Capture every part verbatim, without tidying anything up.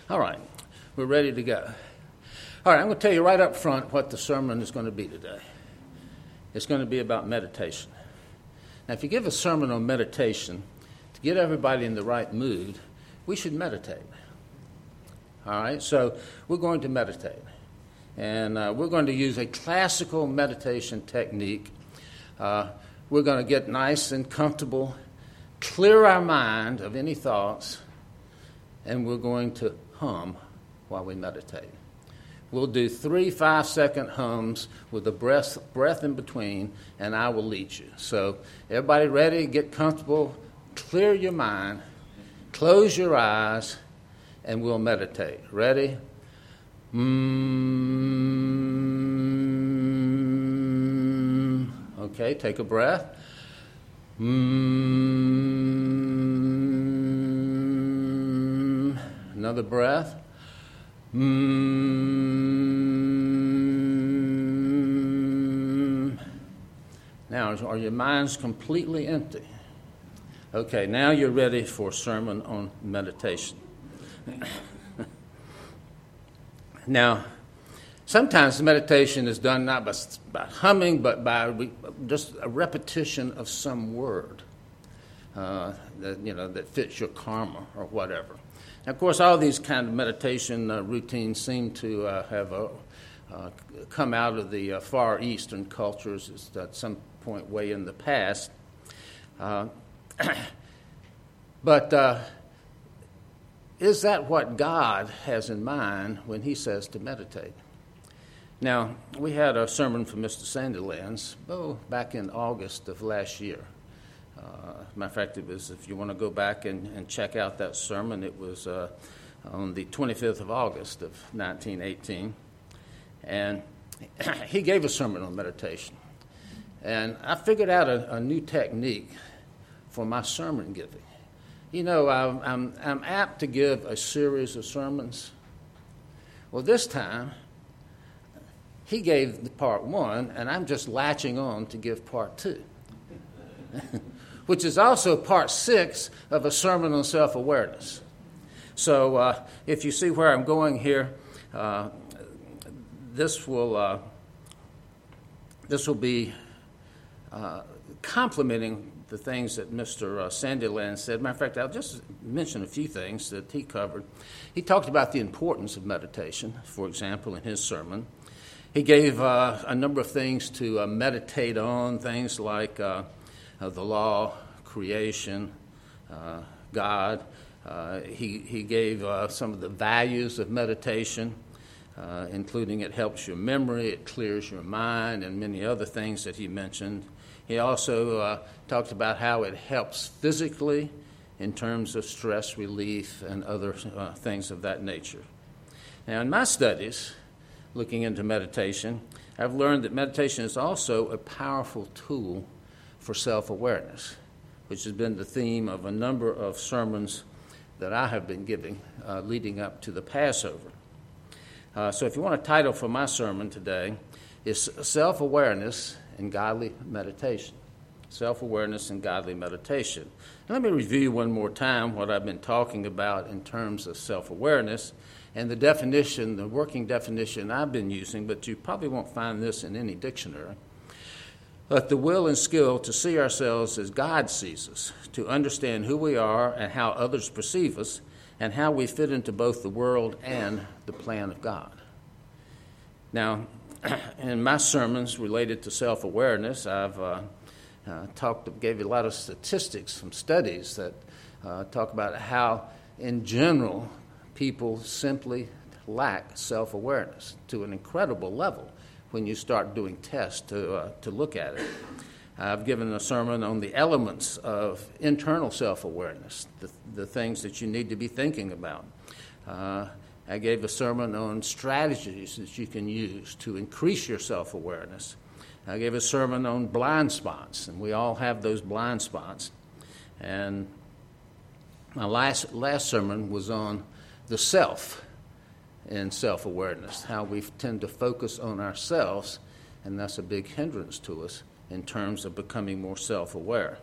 All right, we're ready to go. All right, I'm going to tell you right up front what the sermon is going to be today. It's going to be about meditation. Now, if you give a sermon on meditation, to get everybody in the right mood, we should meditate. All right, so we're going to meditate. And uh, we're going to use a classical meditation technique. Uh, we're going to get nice and comfortable, clear our mind of any thoughts, and we're going to hum while we meditate. We'll do three five-second hums with a breath, breath in between, and I will lead you. So everybody ready? Get comfortable, clear your mind, close your eyes, and we'll meditate. Ready? Mm. Okay, take a breath. Mm. Another breath. Mm. Now, are your minds completely empty? Okay, now you're ready for a sermon on meditation. Now, sometimes meditation is done not by, by humming, but by re, just a repetition of some word uh, that you know that fits your karma or whatever. Now, of course, all these kind of meditation uh, routines seem to uh, have uh, uh, come out of the uh, Far Eastern cultures at some point way in the past. Uh, but uh, is that what God has in mind when he says to meditate? Now, we had a sermon from Mister Sandilands oh, back in August of last year. Uh, matter of fact, it was, if you want to go back and, and check out that sermon, it was uh, on the twenty-fifth of August of nineteen eighteen. And he gave a sermon on meditation. And I figured out a, a new technique for my sermon giving. You know, I'm, I'm, I'm apt to give a series of sermons. Well, this time, he gave the part one, and I'm just latching on to give part two, which is also part six of a sermon on self-awareness. So uh, if you see where I'm going here, uh, this will uh, this will be uh, complementing the things that Mister Uh, Sandilands said. Matter of fact, I'll just mention a few things that he covered. He talked about the importance of meditation, for example, in his sermon. He gave uh, a number of things to uh, meditate on, things like uh, uh, the law, creation, uh, God. Uh, he, he gave uh, some of the values of meditation, uh, including it helps your memory, it clears your mind, and many other things that he mentioned. He also uh, talked about how it helps physically in terms of stress relief and other uh, things of that nature. Now, in my studies, looking into meditation, I've learned that meditation is also a powerful tool for self-awareness, which has been the theme of a number of sermons that I have been giving uh, leading up to the Passover. Uh, so if you want a title for my sermon today, it's Self-Awareness and Godly Meditation. Self-awareness and godly meditation. Now, let me review one more time what I've been talking about in terms of self-awareness and the definition, the working definition I've been using, but you probably won't find this in any dictionary. But the will and skill to see ourselves as God sees us, to understand who we are and how others perceive us, and how we fit into both the world and the plan of God. Now, in my sermons related to self-awareness, I've uh, uh, talked, gave you a lot of statistics from studies that uh, talk about how, in general, people simply lack self-awareness to an incredible level when you start doing tests to uh, to look at it. I've given a sermon on the elements of internal self-awareness, the, the things that you need to be thinking about. Uh, I gave a sermon on strategies that you can use to increase your self-awareness. I gave a sermon on blind spots, and we all have those blind spots. And my last last sermon was on the self in self-awareness, how we tend to focus on ourselves, and that's a big hindrance to us in terms of becoming more self-aware.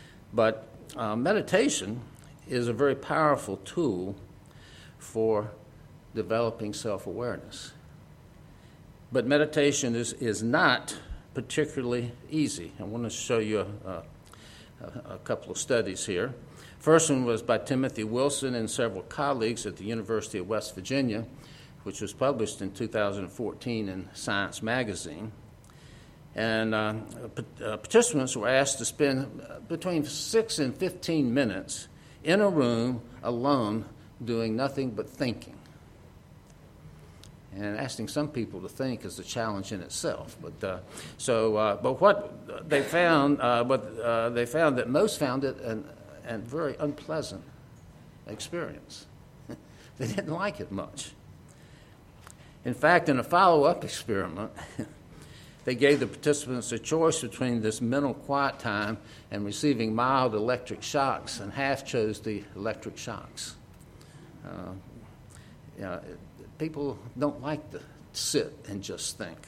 But uh, meditation is a very powerful tool for developing self-awareness. But meditation is, is not particularly easy. I want to show you a, a, a couple of studies here. First one was by Timothy Wilson and several colleagues at the University of West Virginia, which was published in two thousand fourteen in Science magazine. And uh, uh, participants were asked to spend between six and fifteen minutes in a room alone doing nothing but thinking. And asking some people to think is a challenge in itself. But uh, so, uh, but what they found, uh, but uh, they found that most found it an, an very unpleasant experience. They didn't like it much. In fact, in a follow-up experiment, they gave the participants a choice between this mental quiet time and receiving mild electric shocks, and half chose the electric shocks. Uh, you know, it, people don't like to sit and just think.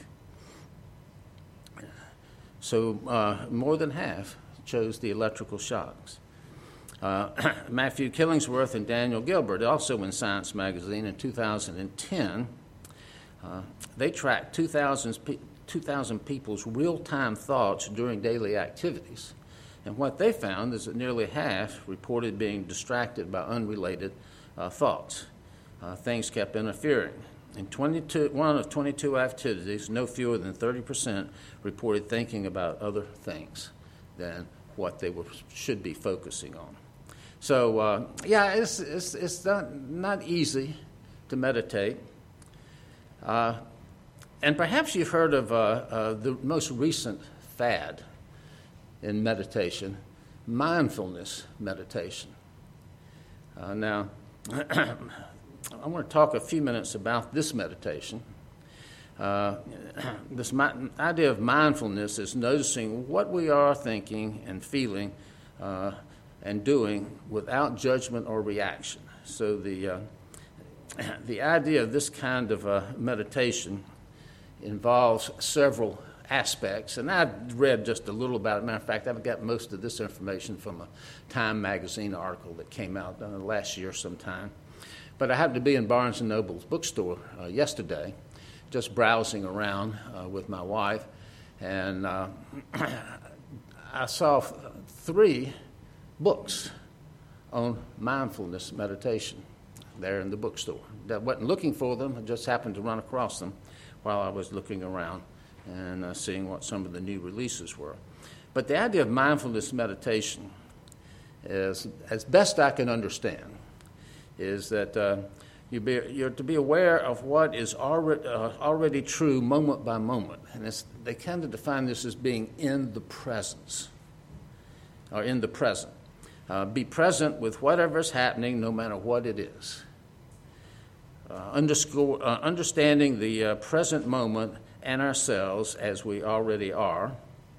So uh, more than half chose the electrical shocks. Uh, Matthew Killingsworth and Daniel Gilbert, also in Science magazine in two thousand ten, uh, they tracked two thousand, pe- two thousand people's real-time thoughts during daily activities. And what they found is that nearly half reported being distracted by unrelated uh, thoughts. Uh, things kept interfering. In twenty-two, one of twenty-two activities, no fewer than thirty percent reported thinking about other things than what they were, should be focusing on. So, uh, yeah, it's, it's, it's not, not easy to meditate. Uh, and perhaps you've heard of uh, uh, the most recent fad in meditation, mindfulness meditation. Uh, now, I want to talk a few minutes about this meditation. Uh, this mi- idea of mindfulness is noticing what we are thinking and feeling uh, and doing without judgment or reaction. So the uh, the idea of this kind of uh, meditation involves several aspects, and I've read just a little about it. Matter of fact, I've got most of this information from a Time magazine article that came out uh, last year sometime. But I happened to be in Barnes and Noble's bookstore uh, yesterday, just browsing around uh, with my wife, and uh, I saw f- three books on mindfulness meditation there in the bookstore. I wasn't looking for them, I just happened to run across them while I was looking around and uh, seeing what some of the new releases were. But the idea of mindfulness meditation is, as best I can understand, is that uh, you be, you're to be aware of what is already, uh, already true moment by moment. And it's, they kind of define this as being in the presence, or in the present. Uh, be present with whatever is happening, no matter what it is. Uh, underscore, uh, understanding the uh, present moment and ourselves as we already are.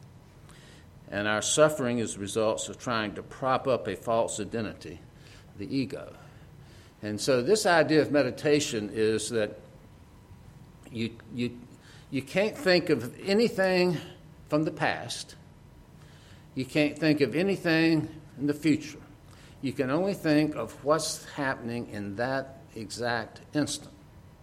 And our suffering is results of trying to prop up a false identity, the ego. And so this idea of meditation is that you, you, you can't think of anything from the past. You can't think of anything in the future. You can only think of what's happening in that exact instant.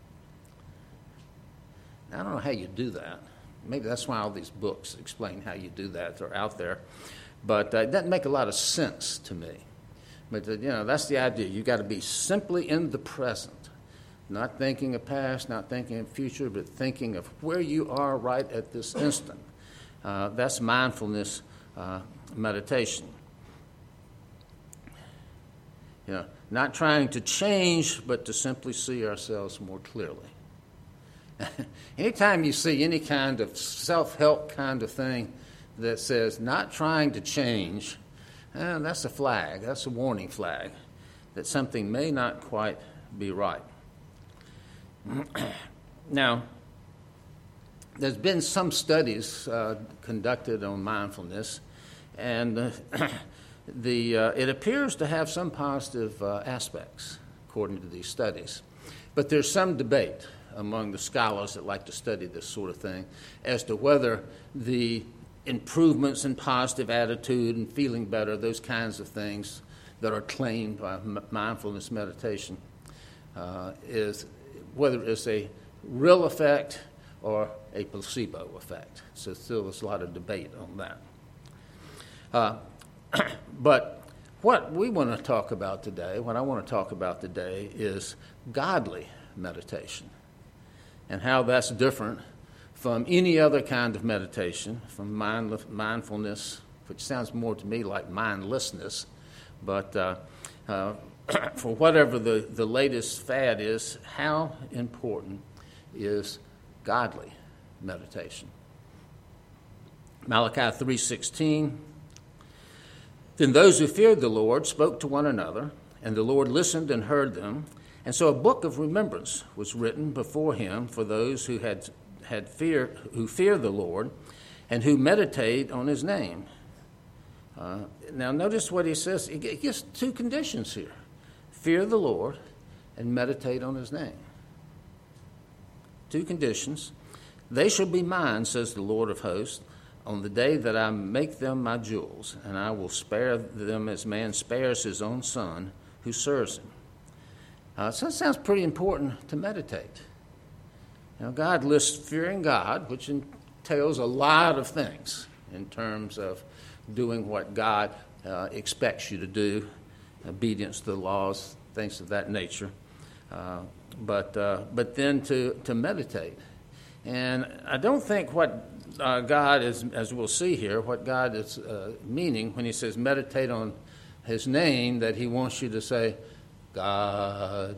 I don't know how you do that. Maybe that's why all these books explain how you do that. They're out there. But uh, it doesn't make a lot of sense to me. But, uh, you know, that's the idea. You've got to be simply in the present, not thinking of past, not thinking of future, but thinking of where you are right at this instant. Uh, that's mindfulness uh, meditation. You know, not trying to change, but to simply see ourselves more clearly. Anytime you see any kind of self-help kind of thing that says not trying to change, eh, that's a flag, that's a warning flag that something may not quite be right. Now, there's been some studies uh, conducted on mindfulness, and uh, the uh, it appears to have some positive uh, aspects, according to these studies. But there's some debate among the scholars that like to study this sort of thing as to whether the improvements in positive attitude and feeling better, those kinds of things that are claimed by m- mindfulness meditation, uh, is whether it's a real effect or a placebo effect. So still there's a lot of debate on that. Uh, but what we want to talk about today, what I want to talk about today is godly meditation and how that's different from any other kind of meditation, from mind, mindfulness, which sounds more to me like mindlessness, but uh, uh, for whatever the, the latest fad is, how important is godly meditation? Malachi three sixteen, then those who feared the Lord spoke to one another, and the Lord listened and heard them, and so a book of remembrance was written before him for those who had had fear, who fear the Lord, and who meditate on his name. Uh, now notice what he says. He gives two conditions here. Fear the Lord and meditate on his name. Two conditions. They shall be mine, says the Lord of hosts, on the day that I make them my jewels, and I will spare them as man spares his own son who serves him. Uh, so it sounds pretty important to meditate. Now, God lists fearing God, which entails a lot of things in terms of doing what God uh, expects you to do, obedience to the laws, things of that nature. Uh, but uh, but then to, to meditate. And I don't think what uh, God is, as we'll see here, what God is uh, meaning when he says meditate on his name, that he wants you to say, God,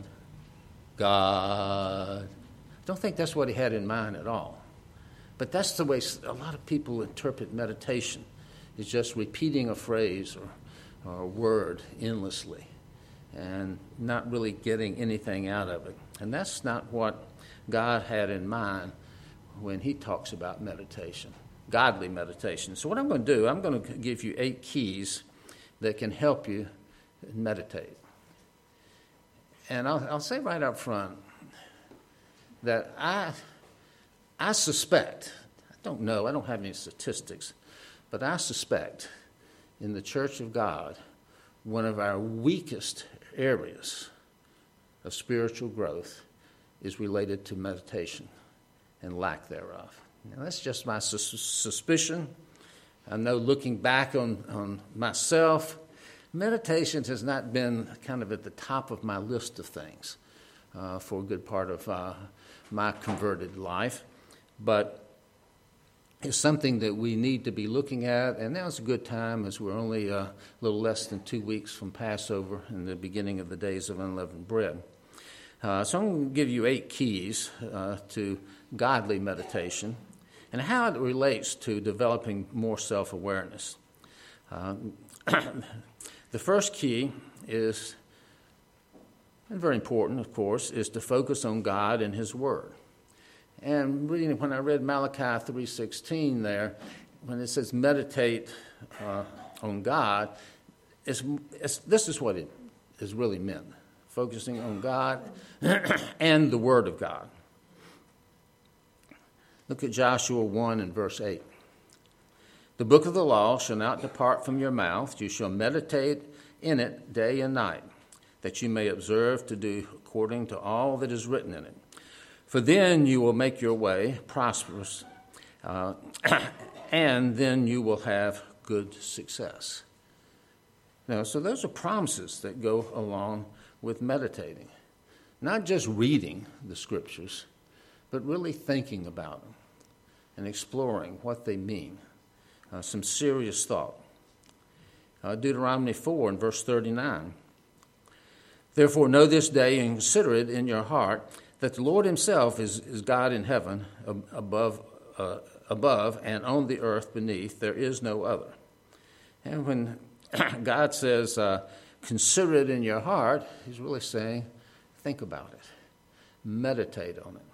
God. I don't think that's what he had in mind at all. But that's the way a lot of people interpret meditation, is just repeating a phrase or, or a word endlessly and not really getting anything out of it. And that's not what God had in mind when he talks about meditation, godly meditation. So what I'm going to do, I'm going to give you eight keys that can help you meditate. And I'll, I'll say right up front that I, I suspect, I don't know, I don't have any statistics, but I suspect in the Church of God, one of our weakest areas of spiritual growth is related to meditation and lack thereof. Now, that's just my sus- suspicion. I know looking back on, on myself, meditation has not been kind of at the top of my list of things uh, for a good part of uh, my converted life, but it's something that we need to be looking at, and now's a good time as we're only a little less than two weeks from Passover and the beginning of the days of unleavened bread. Uh, so I'm going to give you eight keys uh, to godly meditation and how it relates to developing more self-awareness. Uh, the first key is, and very important, of course, is to focus on God and his word. And reading, when I read Malachi three sixteen there, when it says meditate uh, on God, it's, it's, this is what it is really meant, focusing on God and the Word of God. Look at Joshua one and verse eight. The book of the law shall not depart from your mouth. You shall meditate in it day and night, that you may observe to do according to all that is written in it. For then you will make your way prosperous, uh, and then you will have good success. Now, so those are promises that go along with meditating. Not just reading the scriptures, but really thinking about them and exploring what they mean. Uh, some serious thought. Uh, Deuteronomy four and verse thirty-nine. Therefore know this day and consider it in your heart, that the Lord himself is, is God in heaven, above, uh, above and on the earth beneath. There is no other. And when God says, uh, consider it in your heart, he's really saying, think about it. Meditate on it.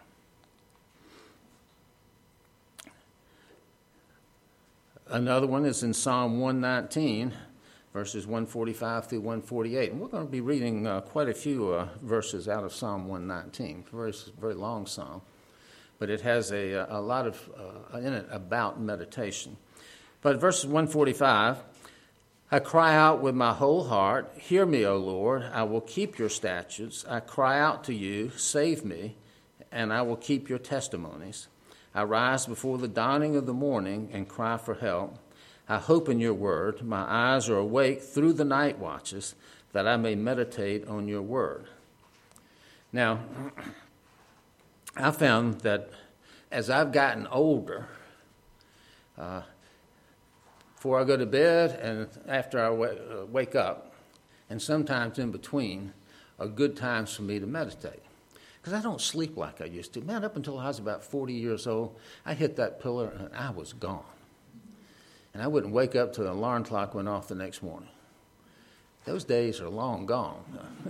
Another one is in Psalm one nineteen, verses one forty-five through one forty-eight. And we're going to be reading uh, quite a few uh, verses out of Psalm one nineteen. Very, very long psalm, but it has a, a lot of uh, in it about meditation. But verses one forty-five, I cry out with my whole heart, hear me, O Lord, I will keep your statutes. I cry out to you, save me. and I will keep your testimonies. I rise before the dawning of the morning and cry for help. I hope in your word. My eyes are awake through the night watches, that I may meditate on your word. Now, I found that as I've gotten older, uh, before I go to bed and after I w- uh, wake up, and sometimes in between, are good times for me to meditate. Because I don't sleep like I used to. Man, up until I was about forty years old, I hit that pillar and I was gone. And I wouldn't wake up till the alarm clock went off the next morning. Those days are long gone.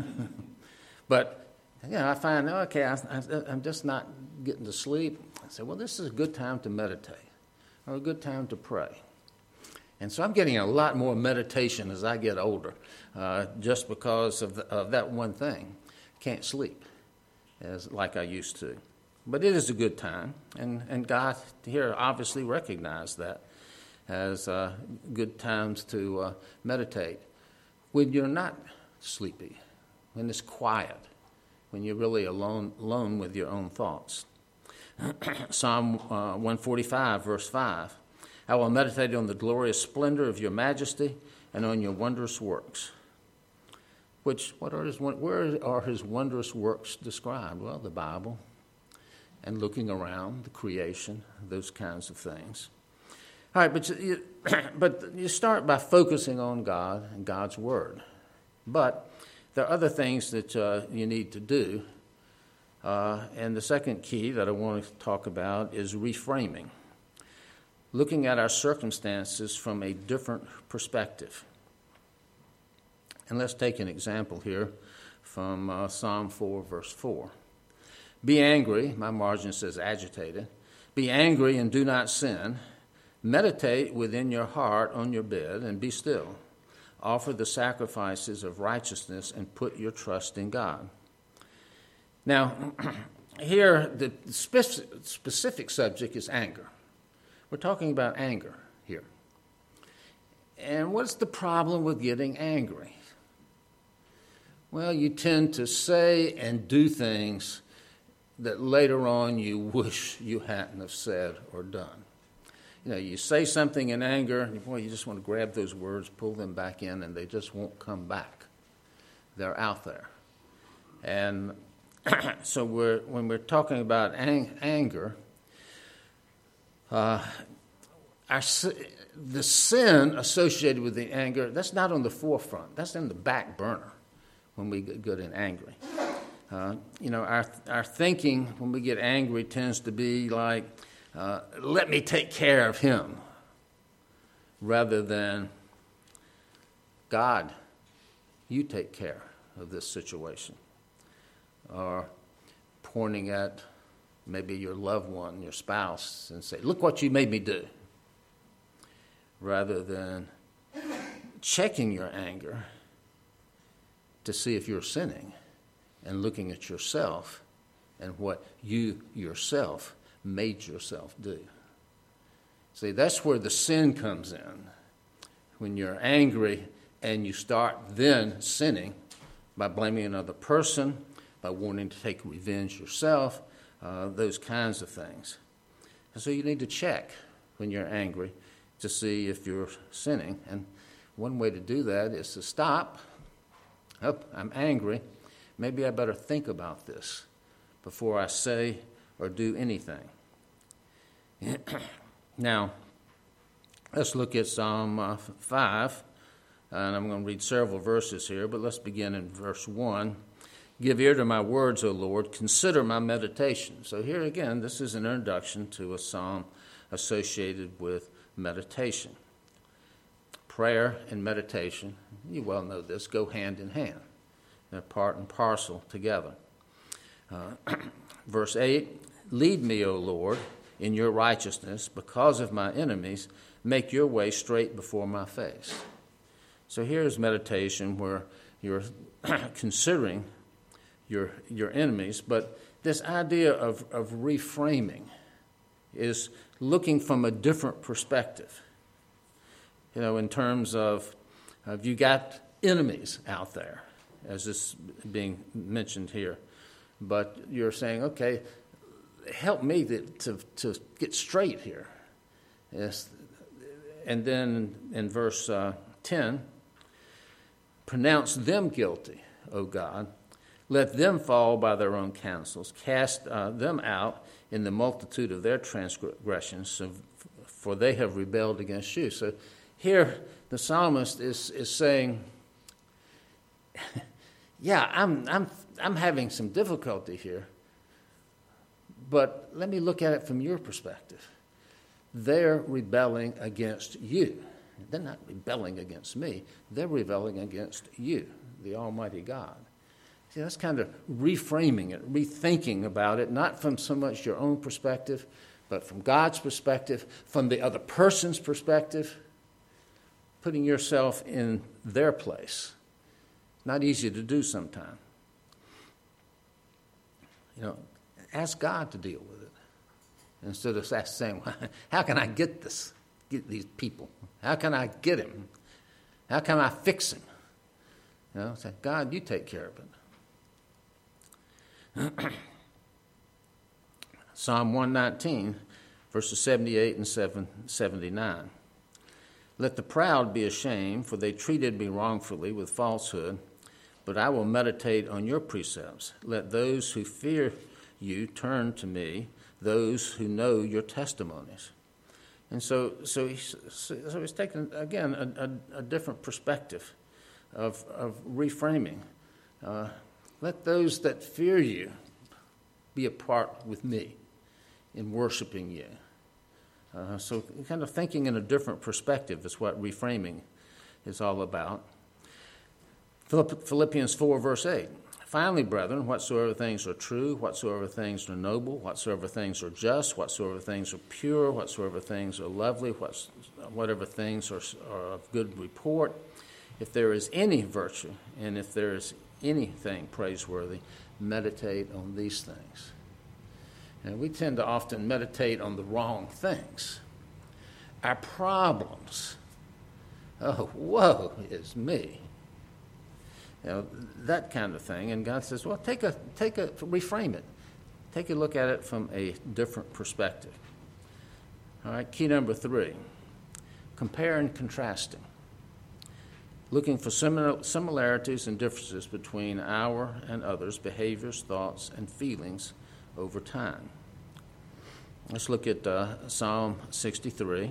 But, you know, I find, okay, I, I, I'm just not getting to sleep. I say, well, this is a good time to meditate or a good time to pray. And so I'm getting a lot more meditation as I get older, uh, just because of, the, of that one thing. Can't sleep as like I used to. But it is a good time, and, and God here obviously recognized that as uh, good times to uh, meditate. When you're not sleepy, when it's quiet, when you're really alone, alone with your own thoughts. Psalm uh, one forty-five, verse five. I will meditate on the glorious splendor of your majesty and on your wondrous works. Which, what are his, where are his wondrous works described? Well, the Bible and looking around, the creation, those kinds of things. All right, but you, but you start by focusing on God and God's Word. But there are other things that uh, you need to do. Uh, and the second key that I want to talk about is reframing. Looking at our circumstances from a different perspective. And let's take an example here from uh, Psalm four, verse four. Be angry, my margin says agitated. Be angry and do not sin. Meditate within your heart on your bed and be still. Offer the sacrifices of righteousness and put your trust in God. Now, here the specific, specific subject is anger. We're talking about anger here. And what's the problem with getting angry? Well, you tend to say and do things that later on you wish you hadn't have said or done. You know, you say something in anger, and boy, you just want to grab those words, pull them back in, and they just won't come back. They're out there. And so we're, when we're talking about ang- anger, Uh, our, the sin associated with the anger, that's not on the forefront. That's in the back burner when we get good and angry. Uh, you know, our our thinking when we get angry tends to be like, uh, let me take care of him, rather than, God, you take care of this situation. Or pointing at maybe your loved one, your spouse, and say, look what you made me do. Rather than checking your anger to see if you're sinning and looking at yourself and what you yourself made yourself do. See, that's where the sin comes in. When you're angry and you start then sinning by blaming another person, by wanting to take revenge yourself, Uh, those kinds of things. And so you need to check when you're angry to see if you're sinning. And one way to do that is to stop. Oh, I'm angry. Maybe I better think about this before I say or do anything. Now, let's look at Psalm uh, five. And I'm going to read several verses here, but let's begin in verse one. Give ear to my words, O Lord. Consider my meditation. So here again, this is an introduction to a psalm associated with meditation. Prayer and meditation, you well know this, go hand in hand. They're part and parcel together. Uh, verse eight, lead me, O Lord, in your righteousness. Because of my enemies, make your way straight before my face. So here's meditation where you're considering your your enemies, but this idea of, of reframing is looking from a different perspective. You know, in terms of, of you got enemies out there, as is being mentioned here, but you're saying, okay, help me to, to, to get straight here. Yes. And then in verse uh, ten, pronounce them guilty, O God. Let them fall by their own counsels. Cast uh, them out in the multitude of their transgressions, so, for they have rebelled against you. So here the psalmist is, is saying, yeah, I'm, I'm, I'm having some difficulty here, but let me look at it from your perspective. They're rebelling against you. They're not rebelling against me. They're rebelling against you, the Almighty God. See, that's kind of reframing it, rethinking about it, not from so much your own perspective, but from God's perspective, from the other person's perspective, putting yourself in their place. Not easy to do sometimes. You know, ask God to deal with it instead of saying, how can I get this, get these people? How can I get him? How can I fix him? You know, say, God, you take care of it. Psalm one nineteen, verses seventy-eight and seventy-nine. Let the proud be ashamed, for they treated me wrongfully with falsehood, but I will meditate on your precepts. Let those who fear you turn to me, those who know your testimonies. And so, so he's, so he's taken, again, a, a, a different perspective of, of reframing. Uh, let those that fear you be a part with me in worshiping you. Uh, so kind of thinking in a different perspective is what reframing is all about. Philippians four, verse eight. Finally, brethren, whatsoever things are true, whatsoever things are noble, whatsoever things are just, whatsoever things are pure, whatsoever things are lovely, what's, whatever things are, are of good report, if there is any virtue, and if there is anything praiseworthy, meditate on these things. And we tend to often meditate on the wrong things. Our problems. Oh, woe is me. You know, that kind of thing. And God says, well, take a, take a, reframe it. Take a look at it from a different perspective. All right, key number three, compare and contrasting. Looking for similar, similarities and differences between our and others' behaviors, thoughts, and feelings over time. Let's look at uh, Psalm sixty-three,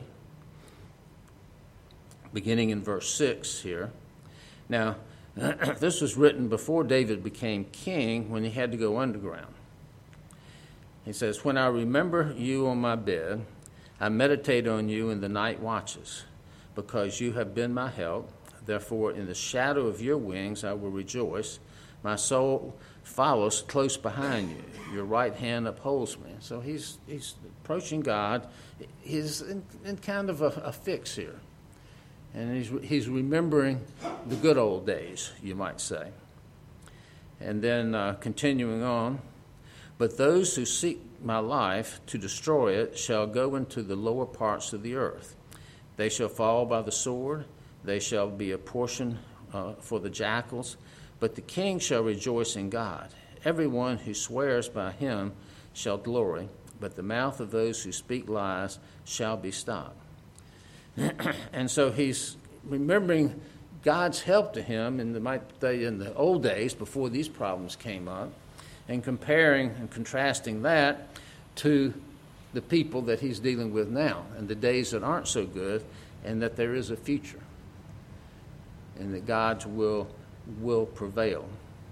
beginning in verse six here. Now, this was written before David became king, when he had to go underground. He says, when I remember you on my bed, I meditate on you in the night watches, because you have been my help. Therefore, in the shadow of your wings I will rejoice. My soul follows close behind you. Your right hand upholds me. So he's he's approaching God. He's in, in kind of a, a fix here. And he's he's remembering the good old days, you might say. And then uh, continuing on, but those who seek my life to destroy it shall go into the lower parts of the earth. They shall fall by the sword. They shall be a portion uh, for the jackals. But the king shall rejoice in God. Everyone who swears by him shall glory, but the mouth of those who speak lies shall be stopped. And so he's remembering God's help to him in the, might say, in the old days before these problems came up, and comparing and contrasting that to the people that he's dealing with now and the days that aren't so good, and that there is a future and that God's will will prevail.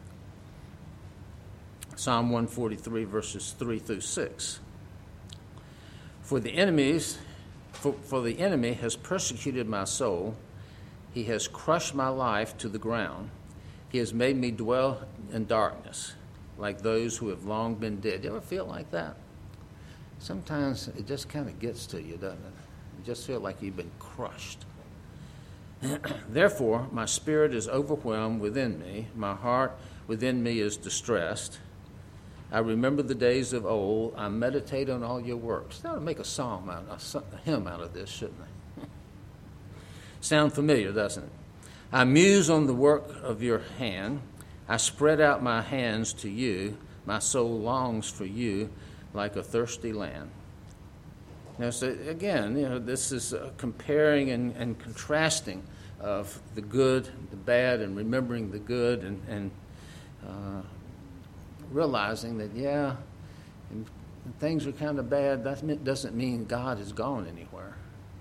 Psalm one forty-three, verses three through six. For the enemies, for, for the enemy has persecuted my soul. He has crushed my life to the ground. He has made me dwell in darkness, like those who have long been dead. You ever feel like that? Sometimes it just kind of gets to you, doesn't it? You just feel like you've been crushed. Therefore, my spirit is overwhelmed within me. My heart within me is distressed. I remember the days of old. I meditate on all your works. That would make a psalm out, a hymn out of this, shouldn't they? Sound familiar, doesn't it? I muse on the work of your hand. I spread out my hands to you. My soul longs for you. like a thirsty land. Now, so again, you know, this is uh, comparing and, and contrasting of the good, the bad, and remembering the good, and, and uh, realizing that, yeah, and things are kind of bad. That doesn't mean God has gone anywhere.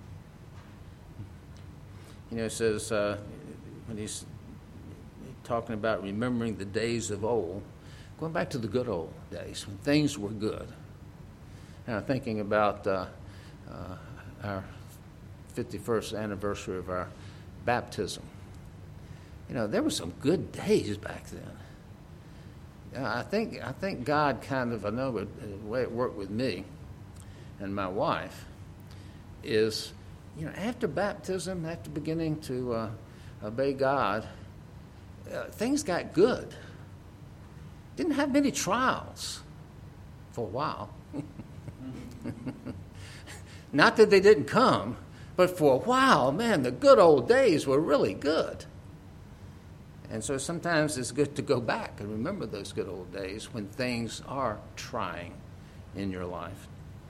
You know, it says, uh, when he's talking about remembering the days of old, going back to the good old days when things were good. And I'm thinking about uh, uh, our fifty-first anniversary of our baptism. You know, there were some good days back then. You know, I think I think God kind of, I know the way it worked with me and my wife is, you know, after baptism, after beginning to uh, obey God, uh, things got good. Didn't have many trials for a while. Not that they didn't come, but for a while, man, the good old days were really good. And so sometimes it's good to go back and remember those good old days when things are trying in your life.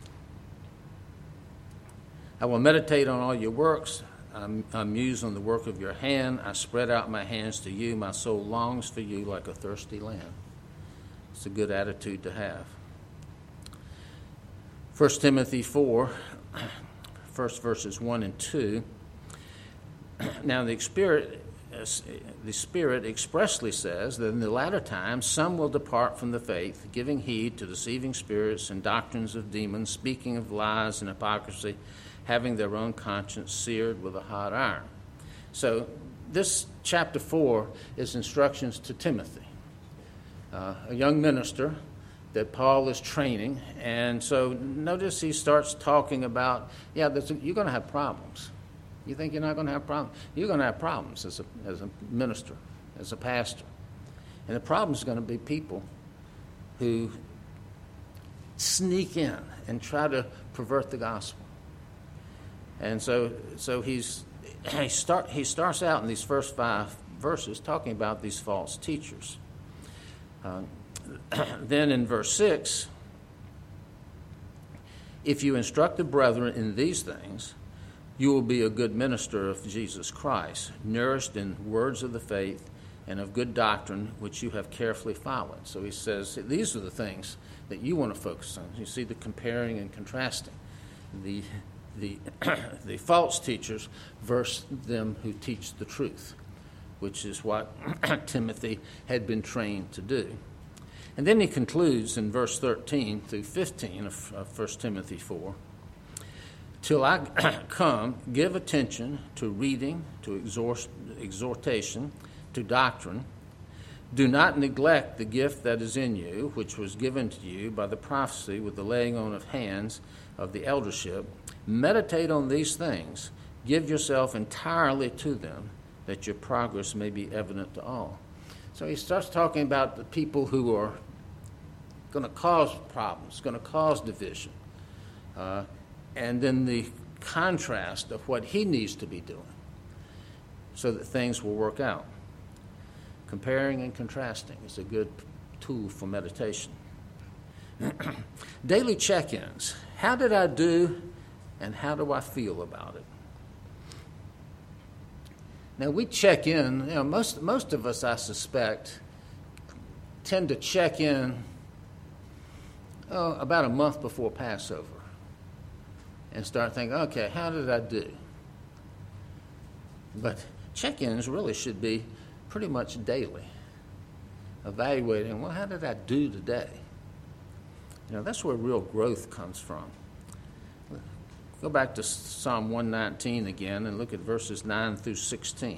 I will meditate on all your works. I muse on the work of your hand. I spread out my hands to you. My soul longs for you like a thirsty land. It's a good attitude to have. First Timothy four, first verses one and two. Now the Spirit, the Spirit expressly says that in the latter times some will depart from the faith, giving heed to deceiving spirits and doctrines of demons, speaking of lies and hypocrisy, having their own conscience seared with a hot iron. So this chapter four is instructions to Timothy, uh, a young minister that Paul is training. And so notice he starts talking about, yeah, a, you're going to have problems. You think you're not going to have problems? You're going to have problems as a, as a minister, as a pastor. And the problem is going to be people who sneak in and try to pervert the gospel. And so so he's he start he starts out in these first five verses talking about these false teachers. Uh, then in verse six, if you instruct the brethren in these things, you will be a good minister of Jesus Christ, nourished in words of the faith and of good doctrine, which you have carefully followed. So he says these are the things that you want to focus on. You see the comparing and contrasting. The the the false teachers versus them who teach the truth, which is what Timothy had been trained to do. And then he concludes in verse thirteen through fifteen of First Timothy four, till I come, give attention to reading, to exhort, exhortation, to doctrine. Do not neglect the gift that is in you, which was given to you by the prophecy with the laying on of hands of the eldership. Meditate on these things. Give yourself entirely to them, that your progress may be evident to all. So he starts talking about the people who are going to cause problems, going to cause division. Uh, and then the contrast of what he needs to be doing so that things will work out. Comparing and contrasting is a good tool for meditation. Daily check-ins. How did I do and how do I feel about it? Now, we check in, you know, most, most of us, I suspect, tend to check in oh, about a month before Passover and start thinking, okay, how did I do? But check-ins really should be pretty much daily, evaluating, well, how did I do today? You know, that's where real growth comes from. Go back to Psalm one nineteen again and look at verses nine through sixteen.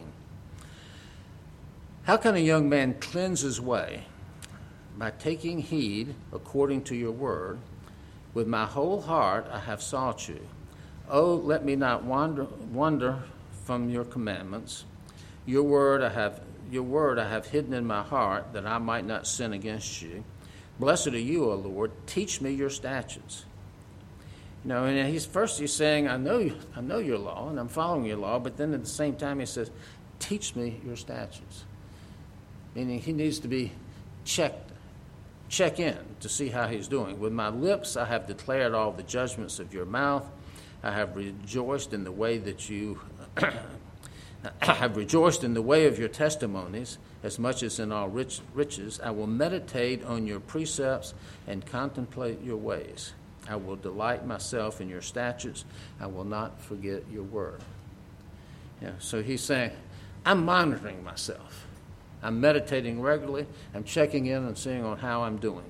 How can a young man cleanse his way? By taking heed according to your word. With my whole heart I have sought you. Oh, let me not wander, wander from your commandments. Your word I have your word I have hidden in my heart, that I might not sin against you. Blessed are you, O Lord. Teach me your statutes. You know, and he's first he's saying, I know I know your law, and I'm following your law, but then at the same time he says, teach me your statutes. Meaning he needs to be checked check in to see how he's doing. With my lips I have declared all the judgments of your mouth. I have rejoiced in the way that you I have rejoiced in the way of your testimonies as much as in all rich, riches. I will meditate on your precepts and contemplate your ways. I will delight myself in your statutes. I will not forget your word. Yeah, so he's saying, I'm monitoring myself. I'm meditating regularly. I'm checking in and seeing on how I'm doing.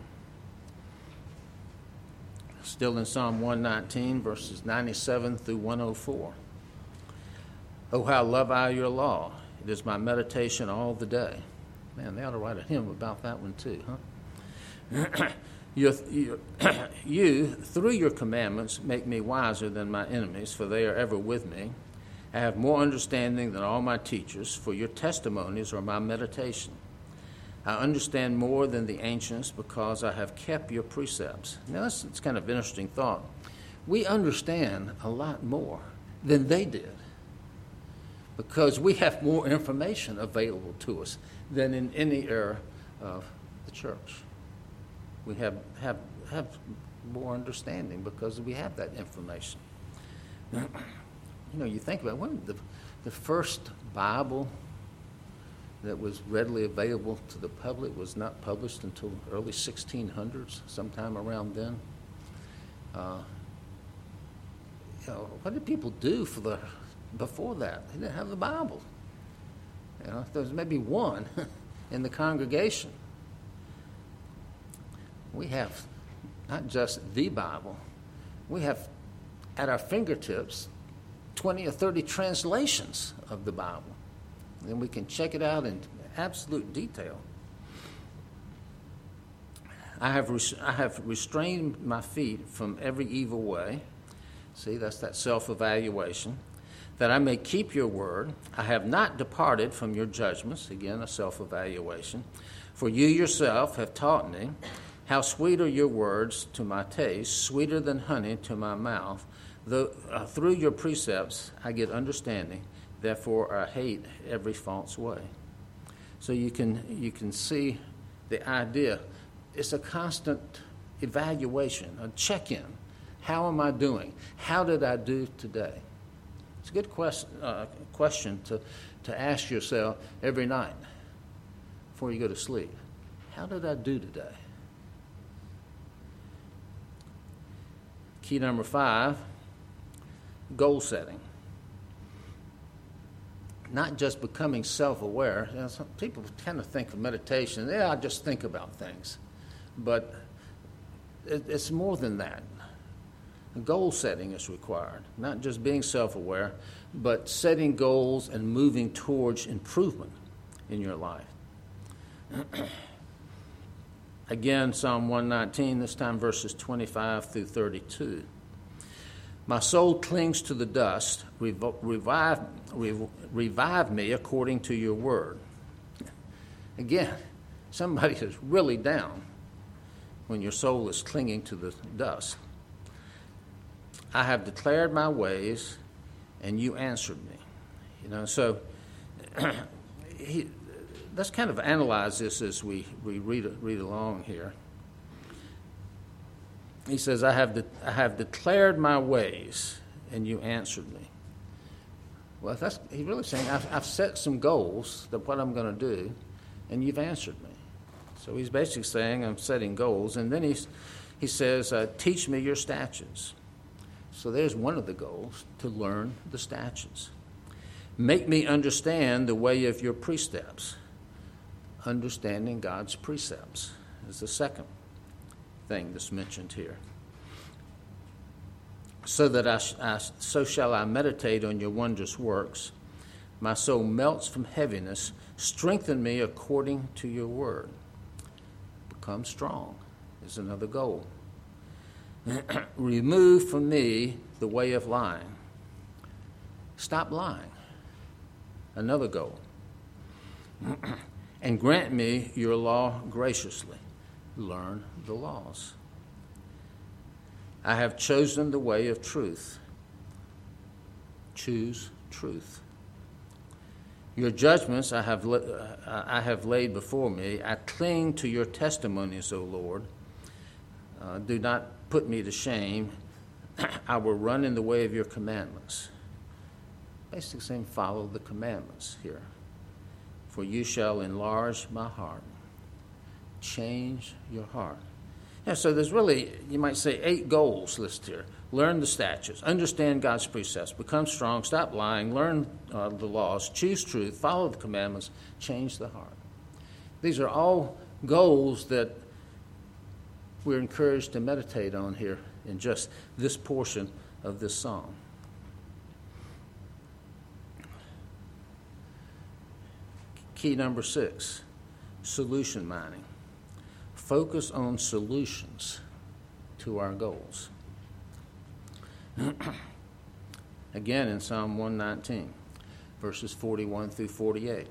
Still in Psalm one nineteen, verses ninety-seven through one oh four. Oh, how love I your law. It is my meditation all the day. Man, they ought to write a hymn about that one too, huh? you, you, you, through your commandments, make me wiser than my enemies, for they are ever with me. I have more understanding than all my teachers, for your testimonies are my meditation. I understand more than the ancients because I have kept your precepts. Now, that's, that's kind of an interesting thought. We understand a lot more than they did because we have more information available to us than in any era of the church. We have, have, have more understanding because we have that information. You know, you think about it, when the, the first Bible that was readily available to the public was not published until early sixteen hundreds, sometime around then. Uh, you know, what did people do for the before that? They didn't have the Bible. You know, there was maybe one in the congregation. We have not just the Bible, we have at our fingertips twenty or thirty translations of the Bible. And we can check it out in absolute detail. I have res- I have restrained my feet from every evil way. See, that's that self-evaluation. That I may keep your word. I have not departed from your judgments. Again, a self-evaluation. For you yourself have taught me. How sweet are your words to my taste, sweeter than honey to my mouth. Though, uh, through your precepts I get understanding. Therefore, I hate every false way. So you can you can see the idea. It's a constant evaluation, a check-in. How am I doing? How did I do today? It's a good question, uh, question to, to ask yourself every night before you go to sleep. How did I do today? Key number five, goal setting. Not just becoming self-aware. You know, some people kind of think of meditation, yeah, I just think about things. But it, it's more than that. Goal setting is required. Not just being self-aware, but setting goals and moving towards improvement in your life. Again, Psalm one nineteen, this time verses twenty-five through thirty-two. My soul clings to the dust. Revive, revive me according to your word. Again, somebody is really down when your soul is clinging to the dust. I have declared my ways, and you answered me. You know, so he, let's kind of analyze this as we, we read read along here. He says, I have, de- I have declared my ways, and you answered me. Well, that's, he's really saying, I've, I've set some goals that what I'm going to do, and you've answered me. So he's basically saying, I'm setting goals. And then he's, he says, uh, teach me your statutes. So there's one of the goals, to learn the statutes. Make me understand the way of your precepts. Understanding God's precepts is the second thing that's mentioned here. So that I, I so shall I meditate on your wondrous works. My soul melts from heaviness. Strengthen me according to your word. Become strong is another goal. Remove from me the way of lying. Stop lying. Another goal. And grant me your law graciously. Learn the laws. I have chosen the way of truth. Choose truth. Your judgments I have, I have laid before me. I cling to your testimonies, O Lord. Uh, do not put me to shame. I will run in the way of your commandments. Basically saying, follow the commandments here. For you shall enlarge my heart. Change your heart. Yeah, so there's really, you might say, eight goals listed here. Learn the statutes, understand God's precepts, become strong, stop lying, learn uh, the laws, choose truth, follow the commandments, change the heart. These are all goals that we're encouraged to meditate on here in just this portion of this psalm. Key number six, solution mining. Focus on solutions to our goals. Again in Psalm one nineteen, verses forty-one through forty-eight.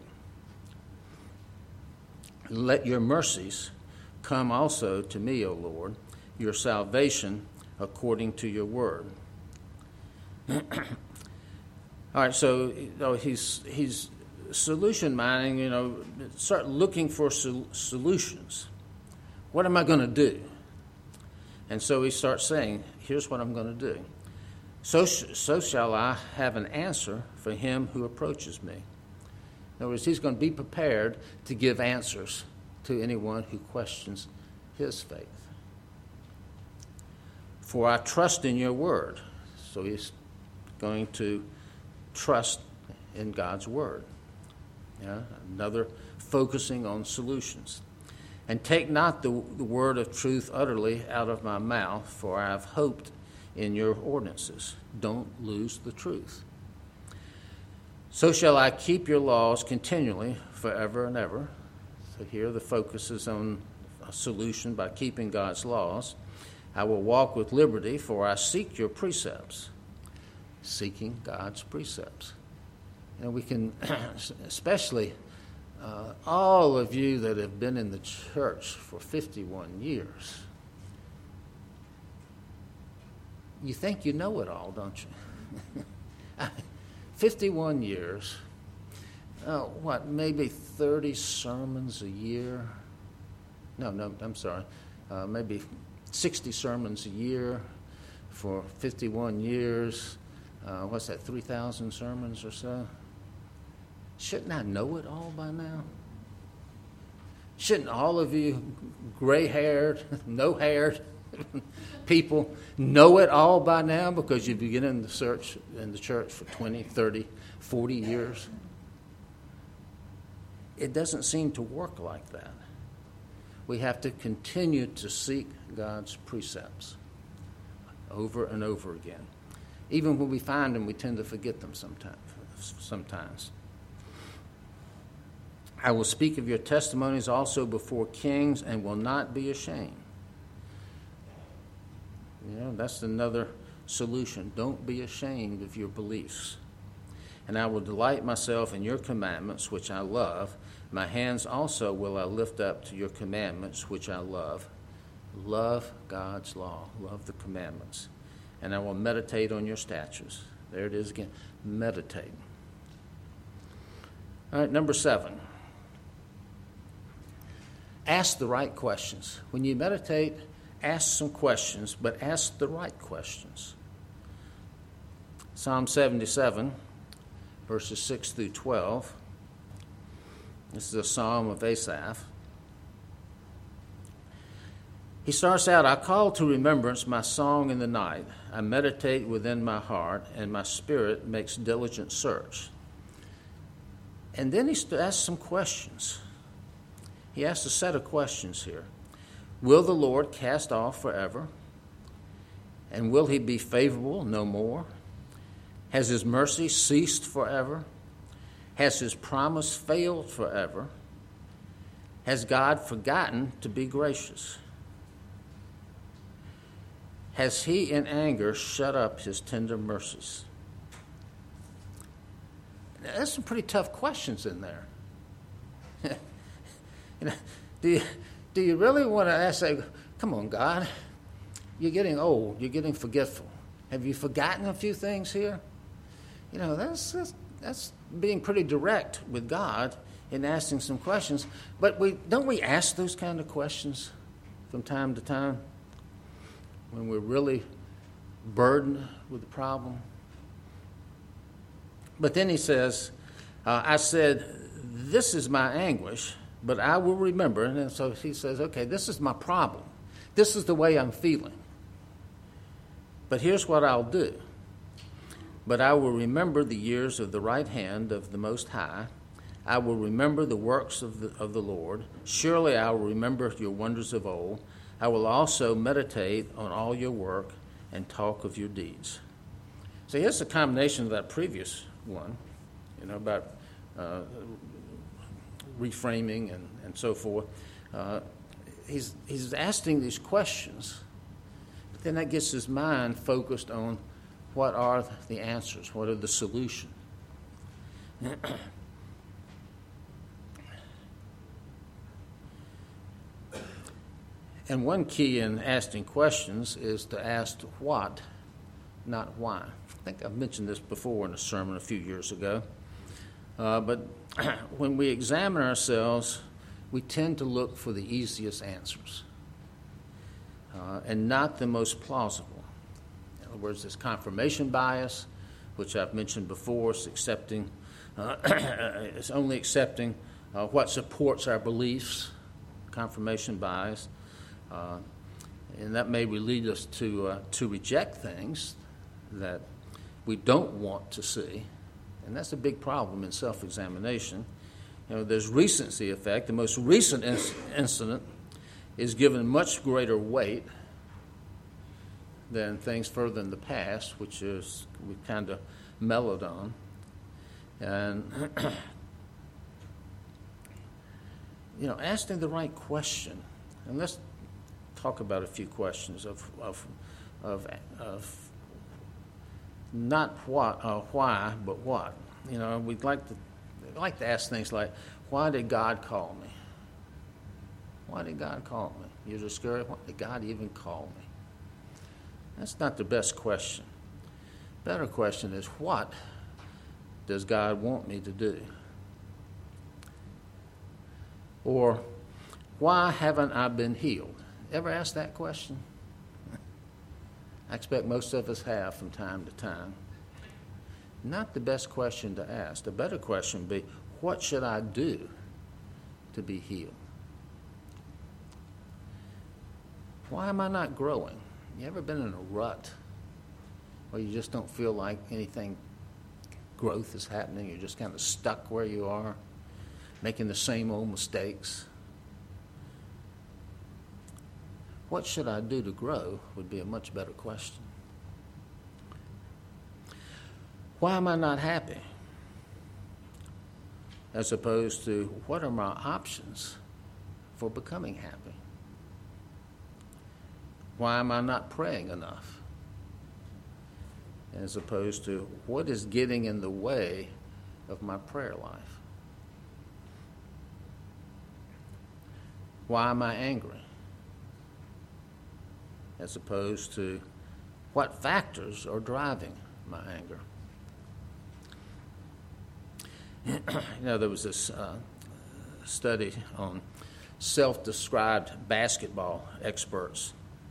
Let your mercies come also to me, O Lord, your salvation according to your word. All right, so you know, he's he's solution mining, you know, start looking for sol- solutions. What am I going to do? And so he starts saying, here's what I'm going to do. So, sh- so shall I have an answer for him who approaches me. In other words, he's going to be prepared to give answers to anyone who questions his faith. For I trust in your word. So he's going to trust in God's word. Yeah, another focusing on solutions. And take not the, the word of truth utterly out of my mouth, for I have hoped in your ordinances. Don't lose the truth. So shall I keep your laws continually, forever and ever. So here the focus is on a solution by keeping God's laws. I will walk with liberty, for I seek your precepts. Seeking God's precepts. And we can, especially uh, all of you that have been in the church for fifty-one years, you think you know it all, don't you? fifty-one years, uh, what, maybe thirty sermons a year? No, no, I'm sorry. Uh, maybe sixty sermons a year for fifty-one years. Uh, what's that, three thousand sermons or so? Shouldn't I know it all by now? Shouldn't all of you gray-haired, no-haired people know it all by now because you've been in the church, in the church for twenty, thirty, forty years? It doesn't seem to work like that. We have to continue to seek God's precepts over and over again. Even when we find them, we tend to forget them sometimes. sometimes. I will speak of your testimonies also before kings and will not be ashamed. You know, that's another solution. Don't be ashamed of your beliefs. And I will delight myself in your commandments, which I love. My hands also will I lift up to your commandments, which I love. Love God's law. Love the commandments. And I will meditate on your statutes. There it is again. Meditate. All right, number seven. Ask the right questions. When you meditate, ask some questions, but ask the right questions. Psalm seventy-seven, verses six through twelve. This is a psalm of Asaph. He starts out, I call to remembrance my song in the night. I meditate within my heart, and my spirit makes diligent search. And then he asks some questions. He asks a set of questions here. Will the Lord cast off forever? And will he be favorable no more? Has his mercy ceased forever? Has his promise failed forever? Has God forgotten to be gracious? Has he in anger shut up his tender mercies? Now, there's some pretty tough questions in there. You know, do you, do you really want to ask, say, come on, God, you're getting old, you're getting forgetful. Have you forgotten a few things here? You know, that's, that's that's being pretty direct with God in asking some questions. But we don't we ask those kind of questions from time to time when we're really burdened with the problem? But then he says, uh, I said, this is my anguish, but I will remember. And so he says, okay, this is my problem. This is the way I'm feeling. But here's what I'll do. But I will remember the years of the right hand of the Most High. I will remember the works of the, of the Lord. Surely I will remember your wonders of old. I will also meditate on all your work and talk of your deeds. So here's a combination of that previous one, you know, about uh, reframing and, and so forth. Uh, he's, he's asking these questions, but then that gets his mind focused on what are the answers, what are the solutions. And one key in asking questions is to ask what, not why. I think I've mentioned this before in a sermon a few years ago. Uh, but when we examine ourselves, we tend to look for the easiest answers uh, and not the most plausible. In other words, this confirmation bias, which I've mentioned before, is accepting, uh, it's only accepting uh, what supports our beliefs, confirmation bias. Uh, and that may lead us to uh, to reject things that we don't want to see, and that's a big problem in self-examination. You know, there's recency effect. The most recent inc- incident is given much greater weight than things further in the past, which is we kind of mellowed on. And you know, asking the right question, and let's talk about a few questions of of of, of not what uh, why, but what. You know, we'd like to we'd like to ask things like, why did God call me? Why did God call me? You're discouraged. Why did God even call me? That's not the best question. Better question is, what does God want me to do? Or, why haven't I been healed? Ever asked that question? I expect most of us have from time to time. Not the best question to ask. The better question would be, what should I do to be healed? Why am I not growing? You ever been in a rut where you just don't feel like anything, growth is happening? You're just kind of stuck where you are, making the same old mistakes. What should I do to grow would be a much better question. Why am I not happy? As opposed to, what are my options for becoming happy? Why am I not praying enough? As opposed to, what is getting in the way of my prayer life? Why am I angry? As opposed to, what factors are driving my anger? You know, there was this uh, study on self-described basketball experts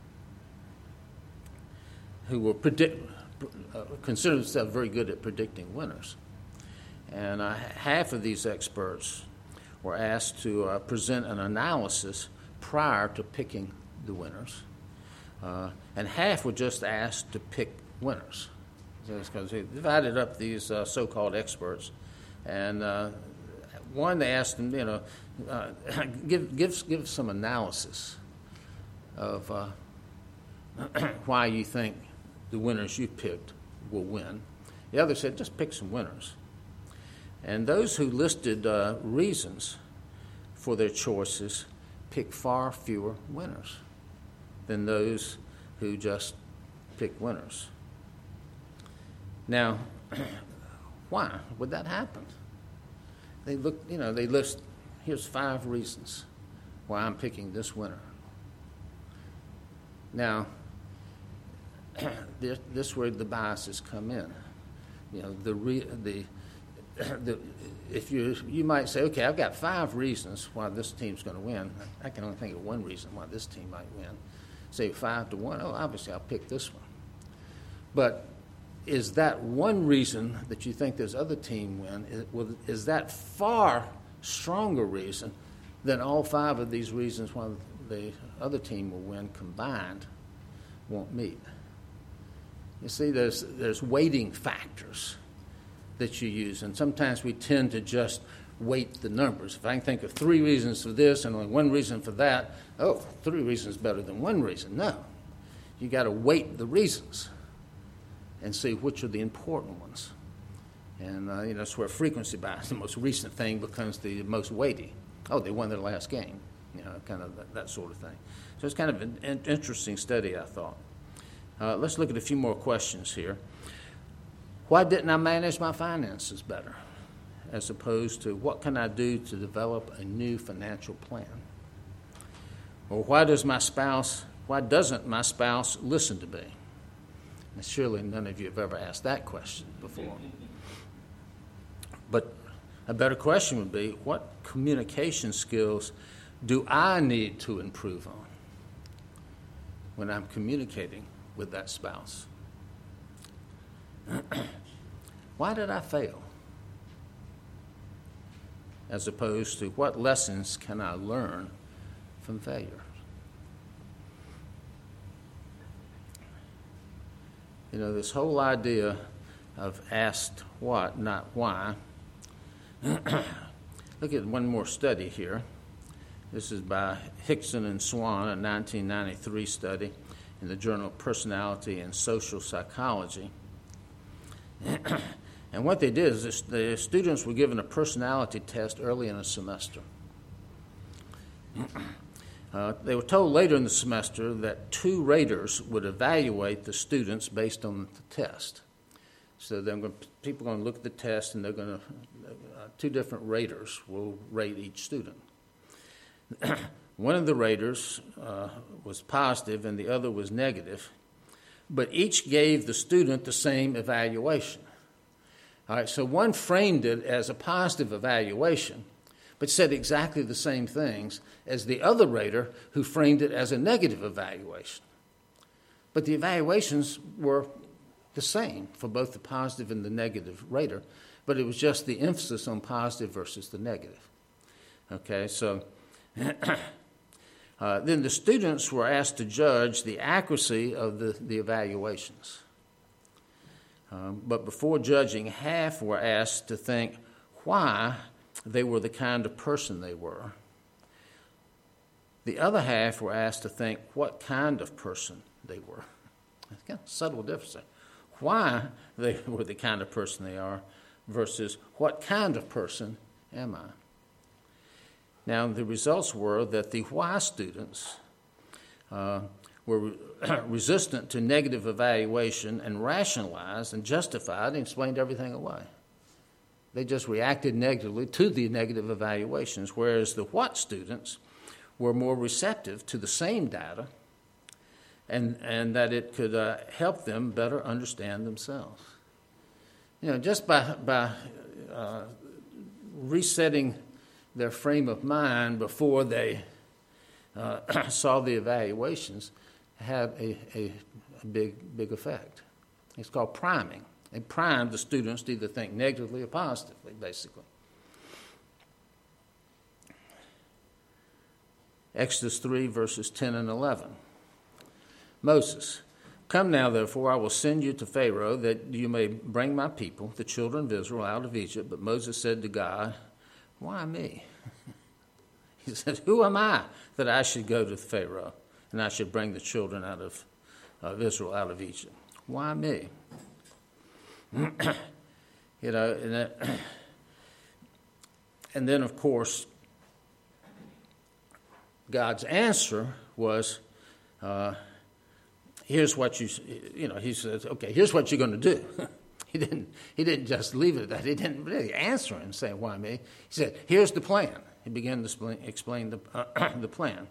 who were predict, uh, considered themselves very good at predicting winners. And uh, half of these experts were asked to uh, present an analysis prior to picking the winners. Uh, and half were just asked to pick winners. Because they divided up these uh, so-called experts. And uh, one, they asked them, you know, uh, give, give, give some analysis of uh, why you think the winners you picked will win. The other said, just pick some winners. And those who listed uh, reasons for their choices picked far fewer winners than those who just picked winners. Now, why would that happen? They look, you know, they list, here's five reasons why I'm picking this winner. Now, this, this where the biases come in. You know, the re, the the, if you you might say, okay, I've got five reasons why this team's going to win. I can only think of one reason why this team might win. Say five to one. Oh, obviously I'll pick this one. But is that one reason that you think this other team win? Is, well, is that far stronger reason than all five of these reasons why the other team will win combined won't meet? You see, there's there's weighting factors that you use, and sometimes we tend to just weight the numbers. If I can think of three reasons for this and only one reason for that, oh, three reasons better than one reason. No, you got to weight the reasons and see which are the important ones. And uh, you know, that's where frequency bias, the most recent thing, becomes the most weighty. Oh, they won their last game, you know, kind of that, that sort of thing. So it's kind of an, an interesting study, I thought. Uh, let's look at a few more questions here. Why didn't I manage my finances better? As opposed to what can I do to develop a new financial plan? Or why does my spouse, why doesn't my spouse listen to me? And surely none of you have ever asked that question before. But a better question would be, what communication skills do I need to improve on when I'm communicating with that spouse? Why did I fail? As opposed to what lessons can I learn from failure? You know, this whole idea of asked what, not why. Look at one more study here. This is by Hickson and Swan, a nineteen ninety-three study in the Journal of Personality and Social Psychology. And what they did is this, the students were given a personality test early in the semester. Uh, they were told later in the semester that two raters would evaluate the students based on the test. So they're going to, people are going to look at the test, and they're going to, uh, two different raters will rate each student. One of the raters uh, was positive and the other was negative, but each gave the student the same evaluation. All right, so one framed it as a positive evaluation, but said exactly the same things as the other rater who framed it as a negative evaluation. But the evaluations were the same for both the positive and the negative rater, but it was just the emphasis on positive versus the negative. Okay, so uh, then the students were asked to judge the accuracy of the, the evaluations. Um, but before judging, half were asked to think why they were the kind of person they were. The other half were asked to think what kind of person they were. It's kind of a subtle difference there. Why they were the kind of person they are versus what kind of person am I? Now, the results were that the why students uh, were resistant to negative evaluation and rationalized and justified and explained everything away. They just reacted negatively to the negative evaluations, whereas the what students were more receptive to the same data and, and that it could uh, help them better understand themselves. You know, just by, by uh, resetting their frame of mind before they uh, saw the evaluations had a, a, a big, big effect. It's called priming. They primed the students to either think negatively or positively, basically. Exodus three, verses ten and eleven. Moses, come now, therefore, I will send you to Pharaoh, that you may bring my people, the children of Israel, out of Egypt. But Moses said to God, why me? He said, who am I that I should go to Pharaoh and I should bring the children out of, of Israel out of Egypt? Why me? You know, and, that, and then, of course, God's answer was, uh, here's what you, you know, he says, okay, here's what you're going to do. He didn't, he didn't just leave it at that. He didn't really answer him saying, why me? He said, here's the plan. He began to explain, explain the, uh, the plan.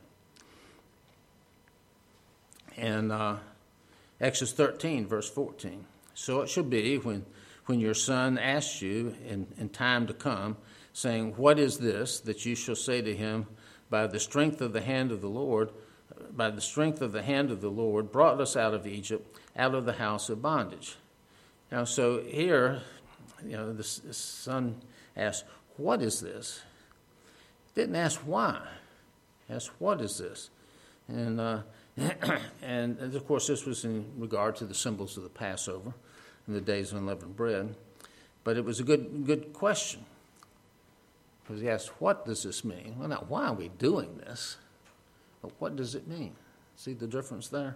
And uh, Exodus thirteen, verse fourteen. So it shall be when, when your son asks you in, in time to come, saying, what is this, that you shall say to him, by the strength of the hand of the Lord, by the strength of the hand of the Lord, brought us out of Egypt, out of the house of bondage. Now, so here, you know, the son asked, what is this? Didn't ask why. Asked, what is this? And, uh, and, of course, this was in regard to the symbols of the Passover and the days of unleavened bread. But it was a good, good question. Because he asked, what does this mean? Well, not why are we doing this, but what does it mean? See the difference there?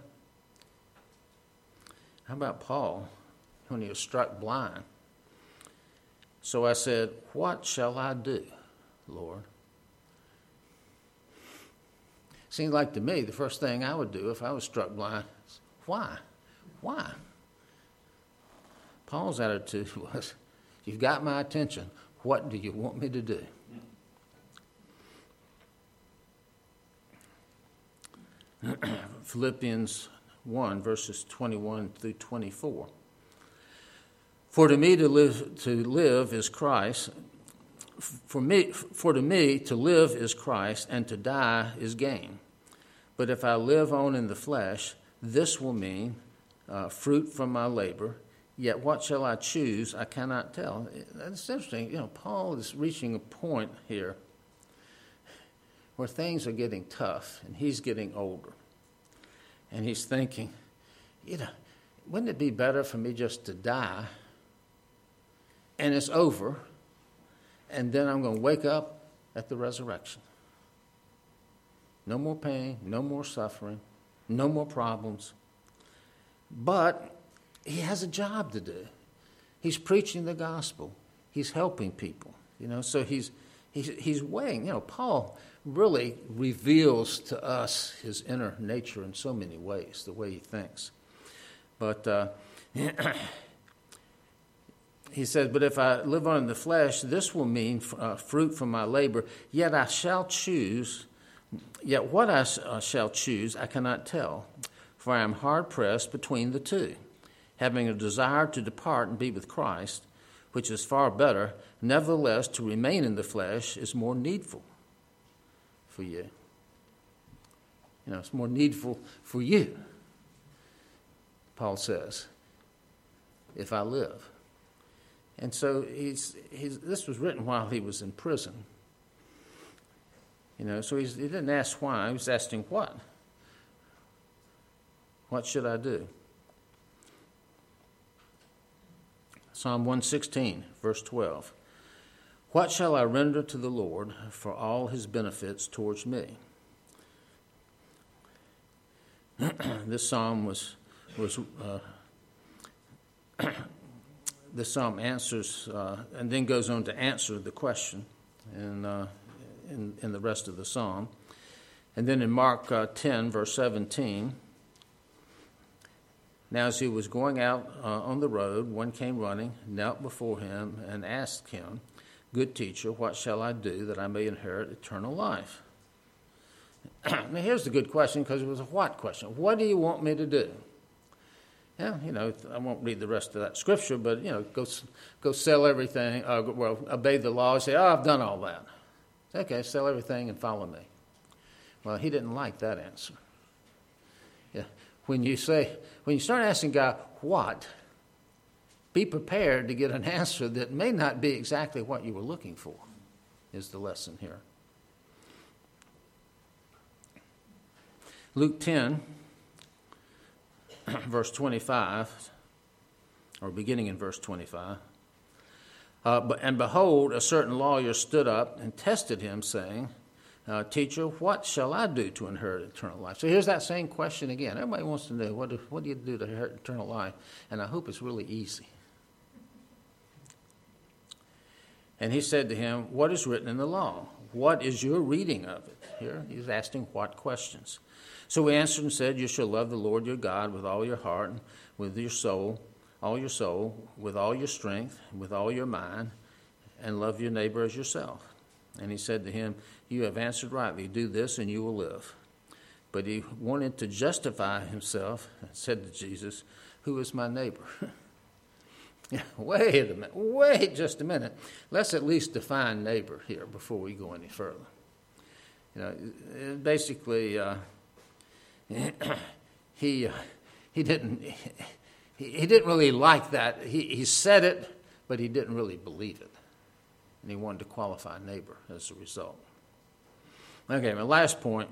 How about Paul when he was struck blind? So I said, what shall I do, Lord? Seems like to me the first thing I would do if I was struck blind is, why? Why? Paul's attitude was, you've got my attention. What do you want me to do? Philippians one, verses twenty-one through twenty-four. For to me to live to live is Christ. For me, for to me to live is Christ, and to die is gain. But if I live on in the flesh, this will mean uh, fruit from my labor. Yet what shall I choose? I cannot tell. That's interesting. You know, Paul is reaching a point here where things are getting tough, and he's getting older. And he's thinking, you know, wouldn't it be better for me just to die, and it's over, and then I'm going to wake up at the resurrection? No more pain, no more suffering, no more problems. But he has a job to do. He's preaching the gospel. He's helping people. You know, so he's he's he's weighing. You know, Paul really reveals to us his inner nature in so many ways, the way he thinks. But uh, he says, but if I live on in the flesh, this will mean uh, fruit from my labor. Yet I shall choose, yet what I uh, shall choose I cannot tell, for I am hard-pressed between the two, having a desire to depart and be with Christ, which is far better. Nevertheless, to remain in the flesh is more needful for you. You know, it's more needful for you, Paul says, if I live. And so he's, he's, this was written while he was in prison. You know, so he's, he didn't ask why. He was asking what. What should I do? Psalm one sixteen, verse twelve. What shall I render to the Lord for all his benefits towards me? This psalm was was uh, this psalm answers uh, and then goes on to answer the question in, uh, in in the rest of the psalm. And then in Mark uh, ten, verse seventeen. Now as he was going out uh, on the road, one came running, knelt before him, and asked him, Good teacher, what shall I do that I may inherit eternal life? Now here's the good question, because it was a what question. What do you want me to do? Yeah, you know, I won't read the rest of that scripture, but, you know, go go sell everything, uh, well, obey the law. Say, oh, I've done all that. Okay, sell everything and follow me. Well, he didn't like that answer. Yeah. When you say, when you start asking God, what, be prepared to get an answer that may not be exactly what you were looking for, is the lesson here. Luke ten, verse twenty-five, or beginning in verse twenty-five. Uh, but, and behold, a certain lawyer stood up and tested him, saying, Uh, teacher, what shall I do to inherit eternal life? So here's that same question again. Everybody wants to know, what do, what do you do to inherit eternal life? And I hope it's really easy. And he said to him, what is written in the law? What is your reading of it? Here he's asking what questions. So he answered and said, you shall love the Lord your God with all your heart, and with your soul, all your soul, with all your strength, with all your mind, and love your neighbor as yourself. And he said to him, you have answered rightly. Do this and you will live. But he wanted to justify himself and said to Jesus, who is my neighbor? Yeah, wait a minute. Wait just a minute. Let's at least define neighbor here before we go any further. You know, basically, uh, he uh, he didn't he, he didn't really like that. He he said it, but he didn't really believe it, and he wanted to qualify neighbor as a result. Okay, my last point: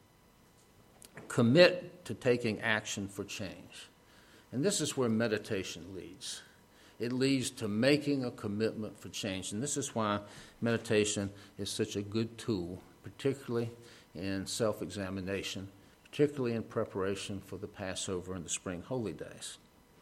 commit to taking action for change, and this is where meditation leads. It leads to making a commitment for change, and this is why meditation is such a good tool, particularly in self-examination, particularly in preparation for the Passover and the spring holy days.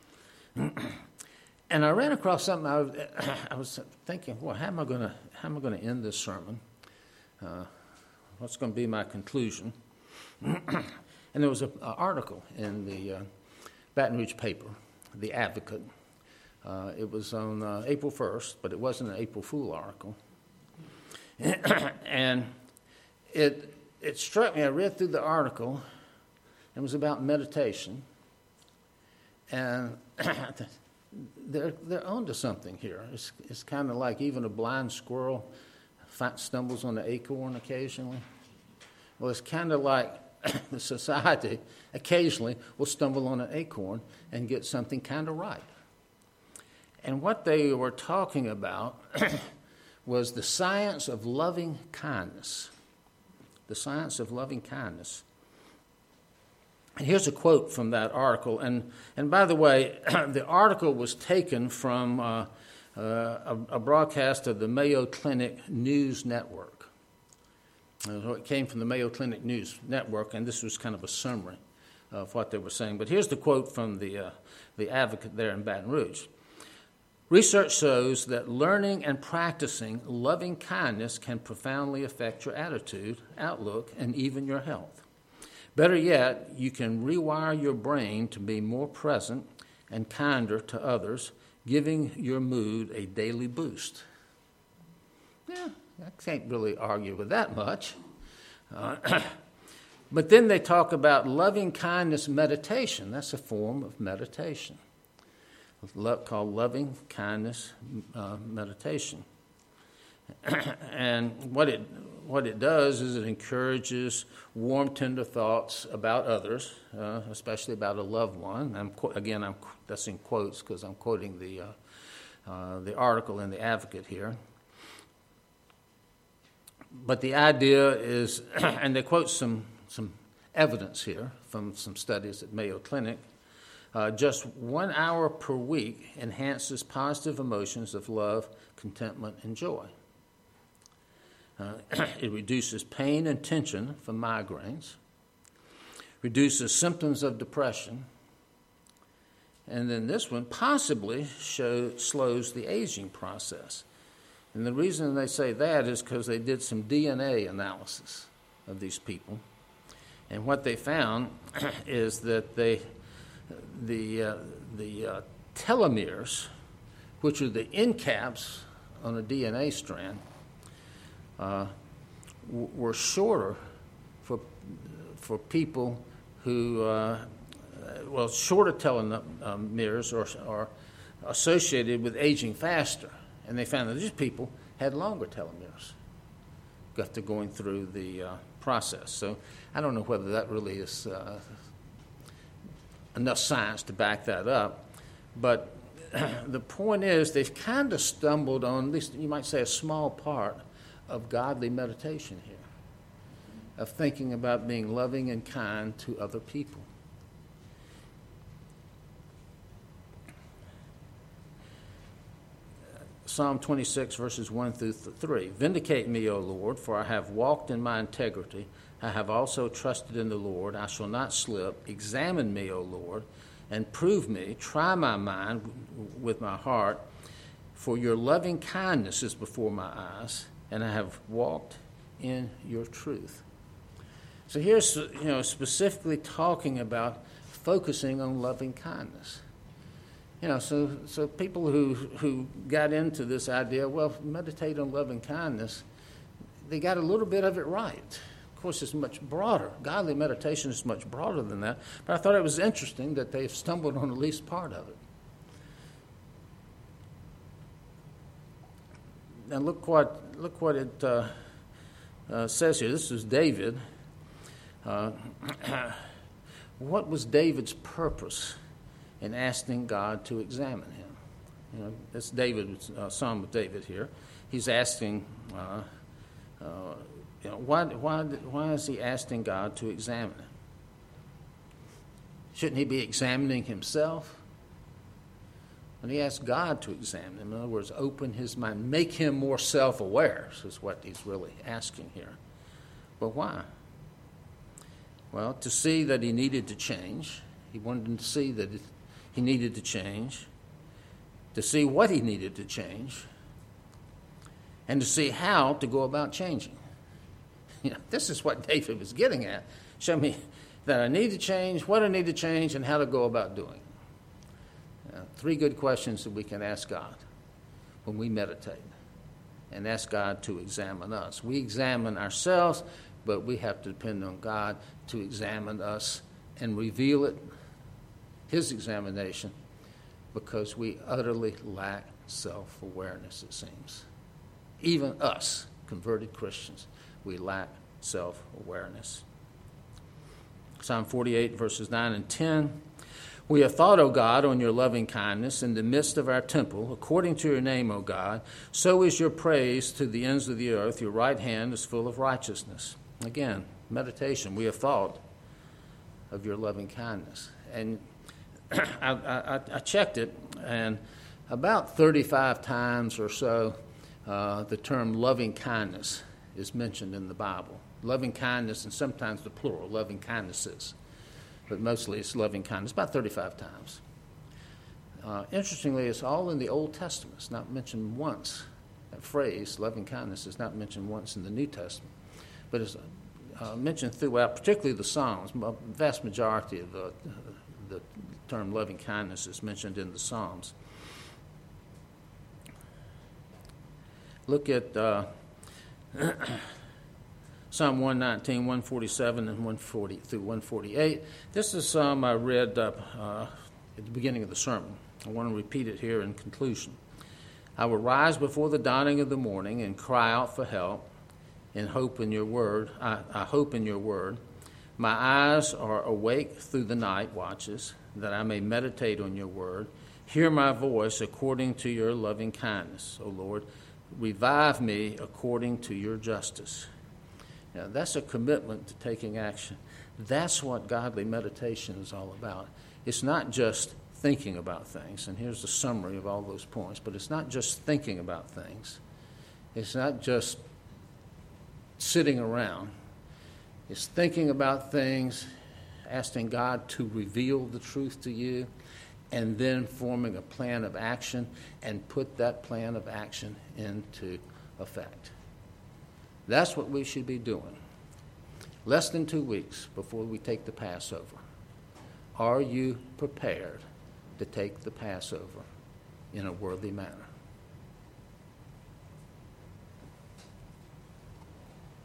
And I ran across something. I was, I was thinking, well, how am I going to how am I going to end this sermon? Uh, what's going to be my conclusion? And there was an article in the uh, Baton Rouge paper, The Advocate. Uh, it was on uh, April first, but it wasn't an April Fool article. And it it struck me. I read through the article. It was about meditation, and they're they're onto something here. It's it's kind of like even a blind squirrel stumbles on an acorn occasionally. Well, it's kind of like the society occasionally will stumble on an acorn and get something kind of right. And what they were talking about was the science of loving kindness. The science of loving kindness. And here's a quote from that article. And, and by the way, the article was taken from uh, uh, a, a broadcast of the Mayo Clinic News Network. Uh, it came from the Mayo Clinic News Network, and this was kind of a summary of what they were saying. But here's the quote from the, uh, the Advocate there in Baton Rouge. Research shows that learning and practicing loving kindness can profoundly affect your attitude, outlook, and even your health. Better yet, you can rewire your brain to be more present and kinder to others, giving your mood a daily boost. Yeah, I can't really argue with that much. Uh, but then they talk about loving kindness meditation. That's a form of meditation. Called loving kindness uh, meditation. And what it what it does is it encourages warm, tender thoughts about others, uh, especially about a loved one. I'm again, I'm that's in quotes because I'm quoting the uh, uh, the article in the Advocate here. But the idea is, and they quote some some evidence here from some studies at Mayo Clinic. Uh, just one hour per week enhances positive emotions of love, contentment, and joy. Uh, it reduces pain and tension from migraines, reduces symptoms of depression, and then this one possibly show, slows the aging process. And the reason they say that is because they did some D N A analysis of these people, and what they found is that they the uh, the uh, telomeres, which are the end caps on a D N A strand, uh, w- were shorter for for people who uh, well shorter telomeres are, are associated with aging faster, and they found that these people had longer telomeres after going through the uh, process. So I don't know whether that really is Uh, enough science to back that up. But the point is they've kind of stumbled on, at least you might say, a small part of godly meditation here, of thinking about being loving and kind to other people. Psalm twenty-six, verses one through three. Vindicate me, O Lord, for I have walked in my integrity. I have also trusted in the Lord. I shall not slip. Examine me, O Lord, and prove me. Try my mind with my heart. For your loving kindness is before my eyes, and I have walked in your truth. So here's, you know, specifically talking about focusing on loving kindness. You know, so so people who who got into this idea, well, meditate on loving kindness, they got a little bit of it right. Of course, it's much broader. Godly meditation is much broader than that. But I thought it was interesting that they've stumbled on at least part of it. and look what look what it uh, uh, says here. This is David. Uh, what was David's purpose in asking God to examine him? You know, that's David, uh, Psalm of David here. He's asking, uh, uh, you know, why, why, why is he asking God to examine him? Shouldn't he be examining himself? When he asks God to examine him, in other words, open his mind, make him more self-aware, is what he's really asking here. But why? Well, to see that he needed to change. He wanted to see that he needed to change, to see what he needed to change, and to see how to go about changing. You know, this is what David was getting at. Show me that I need to change, what I need to change, and how to go about doing it. Uh, three good questions that we can ask God when we meditate and ask God to examine us. We examine ourselves, but we have to depend on God to examine us and reveal it, his examination, because we utterly lack self-awareness, it seems. Even us, converted Christians, we lack self-awareness. Psalm forty-eight, verses nine and ten. We have thought, O God, on your loving kindness in the midst of our temple. According to your name, O God, so is your praise to the ends of the earth. Your right hand is full of righteousness. Again, meditation. We have thought of your loving kindness. And I, I, I checked it, and about thirty-five times or so, uh, the term loving kindness is mentioned in the Bible. Loving kindness, and sometimes the plural, loving kindnesses. But mostly it's loving kindness, about thirty-five times. Uh, interestingly, it's all in the Old Testament. It's not mentioned once. That phrase, loving kindness, is not mentioned once in the New Testament. But it's uh, mentioned throughout, particularly the Psalms. The vast majority of the, the term loving kindness is mentioned in the Psalms. Look at uh, Psalm one nineteen, one forty-seven, and one forty through one forty-eight. This is some I read uh, uh, at the beginning of the sermon. I want to repeat it here in conclusion. I will rise before the dawning of the morning and cry out for help in hope in your word. I, I hope in your word. My eyes are awake through the night watches, that I may meditate on your word. Hear my voice according to your loving kindness, O Lord. Revive me according to your justice. Now, that's a commitment to taking action. That's what godly meditation is all about. It's not just thinking about things, and here's the summary of all those points, but it's not just thinking about things. It's not just sitting around. It's thinking about things, asking God to reveal the truth to you, and then forming a plan of action and put that plan of action into effect. That's what we should be doing. Less than two weeks before we take the Passover. Are you prepared to take the Passover in a worthy manner?